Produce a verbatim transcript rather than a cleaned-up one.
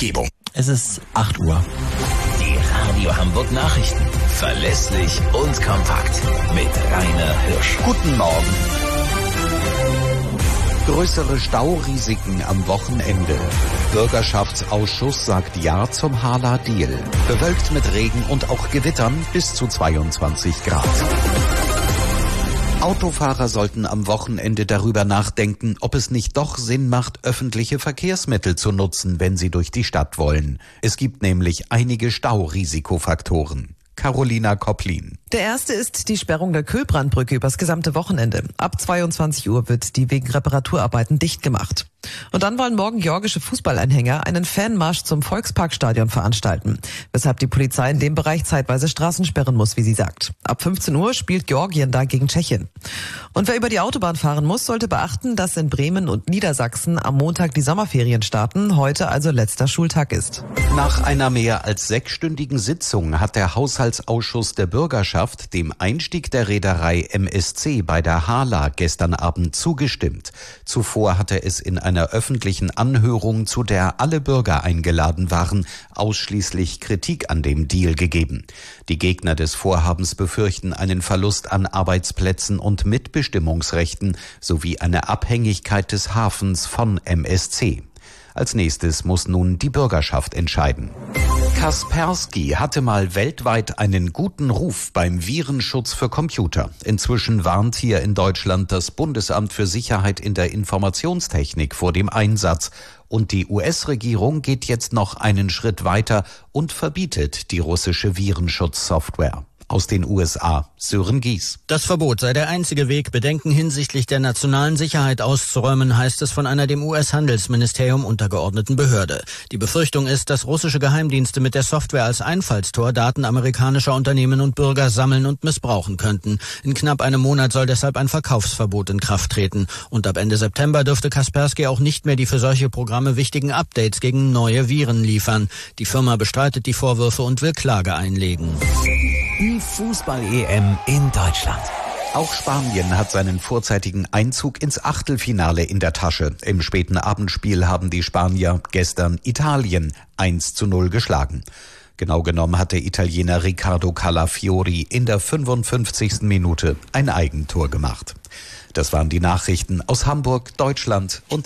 Umgebung. Es ist acht Uhr. Die Radio Hamburg Nachrichten. Verlässlich und kompakt. Mit Rainer Hirsch. Guten Morgen. Größere Staurisiken am Wochenende. Bürgerschaftsausschuss sagt Ja zum Hala-Deal. Bewölkt mit Regen und auch Gewittern bis zu zweiundzwanzig Grad. Autofahrer sollten am Wochenende darüber nachdenken, ob es nicht doch Sinn macht, öffentliche Verkehrsmittel zu nutzen, wenn sie durch die Stadt wollen. Es gibt nämlich einige Staurisikofaktoren. Carolina Kopplin. Der erste ist die Sperrung der Kühlbrandbrücke übers gesamte Wochenende. Ab zweiundzwanzig Uhr wird die wegen Reparaturarbeiten dicht gemacht. Und dann wollen morgen georgische Fußballanhänger einen Fanmarsch zum Volksparkstadion veranstalten, weshalb die Polizei in dem Bereich zeitweise Straßen sperren muss, wie sie sagt. Ab fünfzehn Uhr spielt Georgien da gegen Tschechien. Und wer über die Autobahn fahren muss, sollte beachten, dass in Bremen und Niedersachsen am Montag die Sommerferien starten, heute also letzter Schultag ist. Nach einer mehr als sechsstündigen Sitzung hat der Haushaltsausschuss der Bürgerschaft dem Einstieg der Reederei M S C bei der Hala gestern Abend zugestimmt. Zuvor hatte es in einer öffentlichen Anhörung, zu der alle Bürger eingeladen waren, ausschließlich Kritik an dem Deal gegeben. Die Gegner des Vorhabens befürchten einen Verlust an Arbeitsplätzen und Mitbestimmungsrechten sowie eine Abhängigkeit des Hafens von M S C. Als nächstes muss nun die Bürgerschaft entscheiden. Kaspersky hatte mal weltweit einen guten Ruf beim Virenschutz für Computer. Inzwischen warnt hier in Deutschland das Bundesamt für Sicherheit in der Informationstechnik vor dem Einsatz. Und die U S-Regierung geht jetzt noch einen Schritt weiter und verbietet die russische Virenschutzsoftware. Aus den U S A, Sören Gies. Das Verbot sei der einzige Weg, Bedenken hinsichtlich der nationalen Sicherheit auszuräumen, heißt es von einer dem U S-Handelsministerium untergeordneten Behörde. Die Befürchtung ist, dass russische Geheimdienste mit der Software als Einfallstor Daten amerikanischer Unternehmen und Bürger sammeln und missbrauchen könnten. In knapp einem Monat soll deshalb ein Verkaufsverbot in Kraft treten. Und ab Ende September dürfte Kaspersky auch nicht mehr die für solche Programme wichtigen Updates gegen neue Viren liefern. Die Firma bestreitet die Vorwürfe und will Klage einlegen. Die Fußball-E M in Deutschland. Auch Spanien hat seinen vorzeitigen Einzug ins Achtelfinale in der Tasche. Im späten Abendspiel haben die Spanier gestern Italien eins zu null geschlagen. Genau genommen hat der Italiener Riccardo Calafiori in der fünfundfünfzigsten Minute ein Eigentor gemacht. Das waren die Nachrichten aus Hamburg, Deutschland und